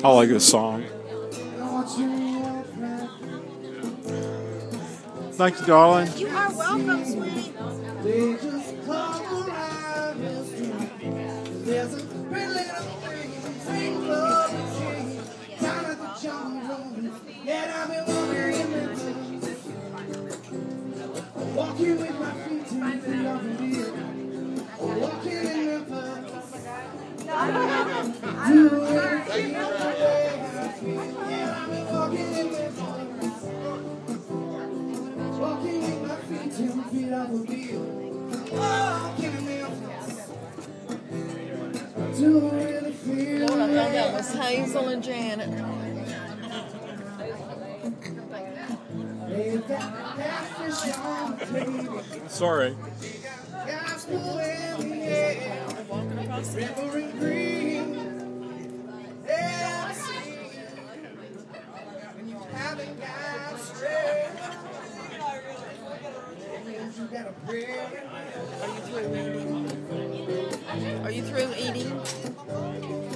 I like this song. Thank you, darling. You are welcome, sweetie. They just come around the street. There's a pretty little thing, sing love and king, down at the jungle room. Yet I've been walking in the walking with my feet to the love of you. Walking in Memphis. Do everything the way I feel. Yeah, I've been walking in Memphis. Walking with my feet to the beat of a beat. Walking in Memphis. Do really feel. Lord, I thought that was Hazel and Janet. Hey, that fish on the table. Sorry. Gospel in the air. River and green. Yeah, I see. When you haven't got straight. You got a prayer. Are you through eating? Are you through eating?